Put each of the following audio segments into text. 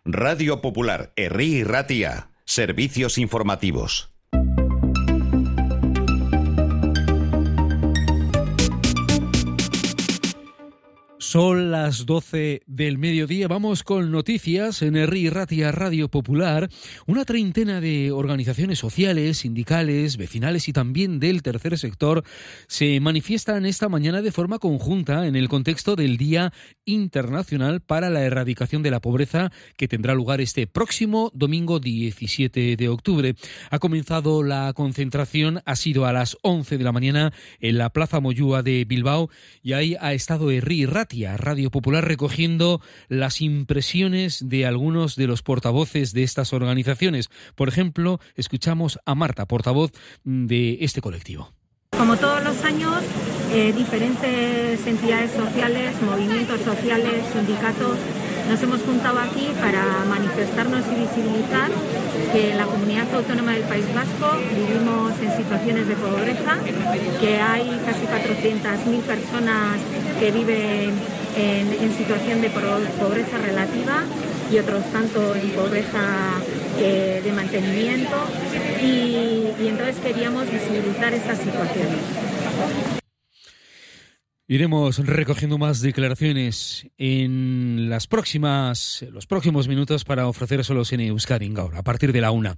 Radio Popular, Herri y Ratia. Servicios informativos. Son las 12 del mediodía. Vamos con noticias en Herri y Ratia Radio Popular. Una treintena de organizaciones sociales, sindicales, vecinales y también del tercer sector se manifiestan esta mañana de forma conjunta en el contexto del Día Internacional para la Erradicación de la Pobreza, que tendrá lugar este próximo domingo 17 de octubre. Ha comenzado la concentración, ha sido a las 11 de la mañana en la Plaza Moyúa de Bilbao y ahí ha estado Herri y Ratia Radio Popular recogiendo las impresiones de algunos de los portavoces de estas organizaciones. Por ejemplo, escuchamos a Marta, portavoz de este colectivo. Como todos los años, diferentes entidades sociales, movimientos sociales, sindicatos, nos hemos juntado aquí para manifestarnos y visibilizar que en la comunidad autónoma del País Vasco vivimos en situaciones de pobreza, que hay casi 400.000 personas que viven en situación de pobreza relativa y otros tanto en pobreza de mantenimiento y entonces queríamos visibilizar estas situaciones. Iremos recogiendo más declaraciones en los próximos minutos para ofrecérselos en Euskadi Gaur, a partir de la 1.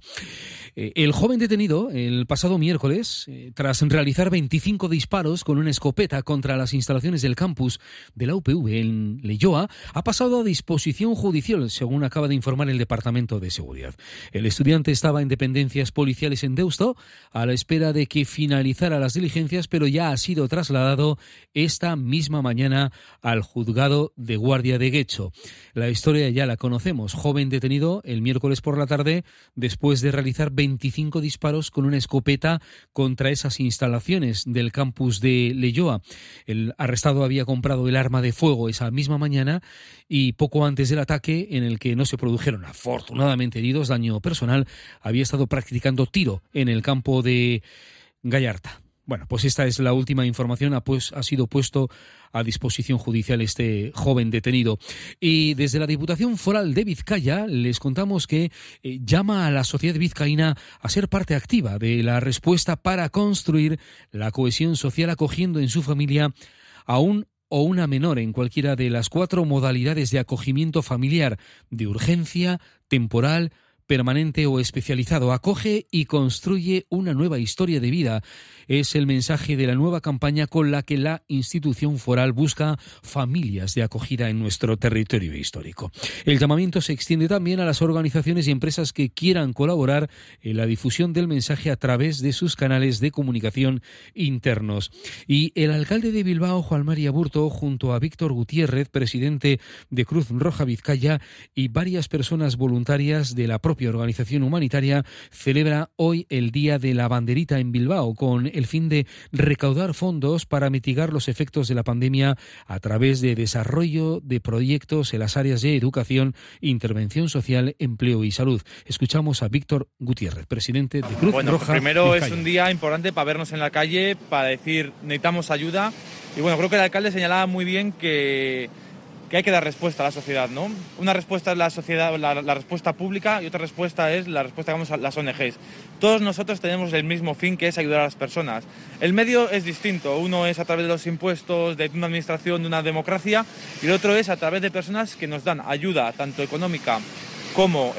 El joven detenido el pasado miércoles, tras realizar 25 disparos con una escopeta contra las instalaciones del campus de la UPV en Leioa, ha pasado a disposición judicial, según acaba de informar el Departamento de Seguridad. El estudiante estaba en dependencias policiales en Deusto a la espera de que finalizara las diligencias, pero ya ha sido trasladado esta misma mañana al juzgado de guardia de Guecho. La historia ya la conocemos. Joven detenido el miércoles por la tarde después de realizar 25 disparos con una escopeta contra esas instalaciones del campus de Leioa. El arrestado había comprado el arma de fuego esa misma mañana y poco antes del ataque, en el que no se produjeron afortunadamente heridos, daño personal, había estado practicando tiro en el campo de Gallarta. Bueno, pues esta es la última información. Ha sido puesto a disposición judicial este joven detenido. Y desde la Diputación Foral de Vizcaya les contamos que llama a la sociedad vizcaína a ser parte activa de la respuesta para construir la cohesión social, acogiendo en su familia a un o una menor en cualquiera de las 4 modalidades de acogimiento familiar, de urgencia, temporal, permanente o especializado. Acoge y construye una nueva historia de vida. Es el mensaje de la nueva campaña con la que la institución foral busca familias de acogida en nuestro territorio histórico. El llamamiento se extiende también a las organizaciones y empresas que quieran colaborar en la difusión del mensaje a través de sus canales de comunicación internos. Y el alcalde de Bilbao, Juan Mari Aburto, junto a Víctor Gutiérrez, presidente de Cruz Roja Vizcaya, y varias personas voluntarias de la propia organización humanitaria, celebra hoy el Día de la Banderita en Bilbao, con el fin de recaudar fondos para mitigar los efectos de la pandemia a través de desarrollo de proyectos en las áreas de educación, intervención social, empleo y salud. Escuchamos a Víctor Gutiérrez, presidente de Cruz Roja. Primero Vizcaya. Es un día importante para vernos en la calle, para decir necesitamos ayuda. Y bueno, creo que el alcalde señalaba muy bien que hay que dar respuesta a la sociedad, ¿no? Una respuesta es la sociedad, la respuesta pública, y otra respuesta es la respuesta que damos a las ONGs. Todos nosotros tenemos el mismo fin, que es ayudar a las personas. El medio es distinto. Uno es a través de los impuestos, de una administración, de una democracia, y el otro es a través de personas que nos dan ayuda, tanto económica como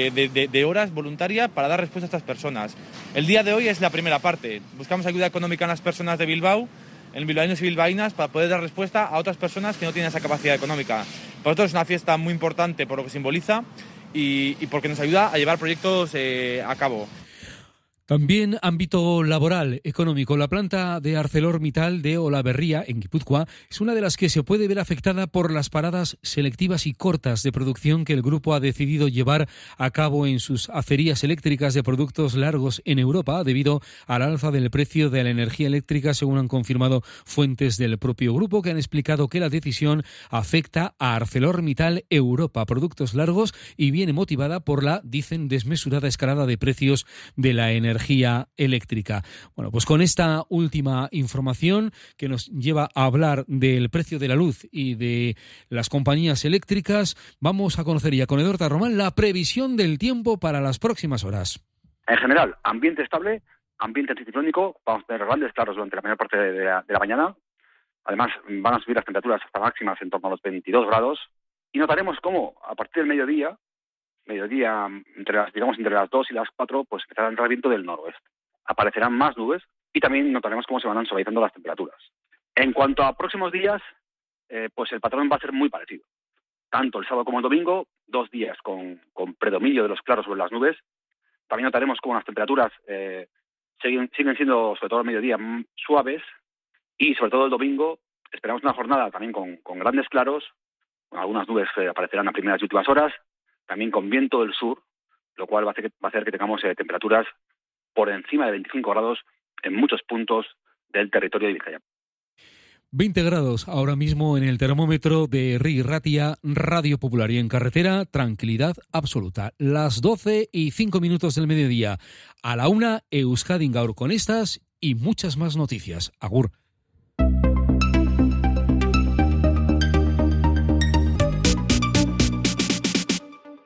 de horas voluntaria, para dar respuesta a estas personas. El día de hoy es la primera parte. Buscamos ayuda económica en las personas de Bilbao, en bilbaínos y bilbaínas, para poder dar respuesta a otras personas que no tienen esa capacidad económica. Para nosotros es una fiesta muy importante por lo que simboliza y porque nos ayuda a llevar proyectos a cabo. También ámbito laboral, económico. La planta de ArcelorMittal de Olaberría, en Guipúzcoa, es una de las que se puede ver afectada por las paradas selectivas y cortas de producción que el grupo ha decidido llevar a cabo en sus acerías eléctricas de productos largos en Europa, debido al alza del precio de la energía eléctrica, según han confirmado fuentes del propio grupo, que han explicado que la decisión afecta a ArcelorMittal Europa, productos largos, y viene motivada por la, dicen, desmesurada escalada de precios de la energía energía eléctrica. Bueno, pues con esta última información que nos lleva a hablar del precio de la luz y de las compañías eléctricas, vamos a conocer ya con Eduardo Román la previsión del tiempo para las próximas horas. En general, ambiente estable, ambiente anticiclónico, vamos a tener grandes claros durante la mayor parte de la mañana. Además, van a subir las temperaturas hasta máximas en torno a los 22 grados. Y notaremos cómo, a partir del mediodía, entre las 2 y las 4, pues empezará a entrar el viento del noroeste. Aparecerán más nubes y también notaremos cómo se van suavizando las temperaturas. En cuanto a próximos días, pues el patrón va a ser muy parecido. Tanto el sábado como el domingo, 2 días con predominio de los claros sobre las nubes. También notaremos cómo las temperaturas siguen siendo, sobre todo al mediodía, suaves. Y sobre todo el domingo esperamos una jornada también con grandes claros, con algunas nubes que aparecerán a primeras y últimas horas, también con viento del sur, lo cual va a hacer que tengamos temperaturas por encima de 25 grados en muchos puntos del territorio de Bizkaia. 20 grados ahora mismo en el termómetro de Herri Ratia, Radio Popular, y en carretera, tranquilidad absoluta. Las 12:05 del mediodía. A la 1, Euskadi Gaur, con estas y muchas más noticias. Agur.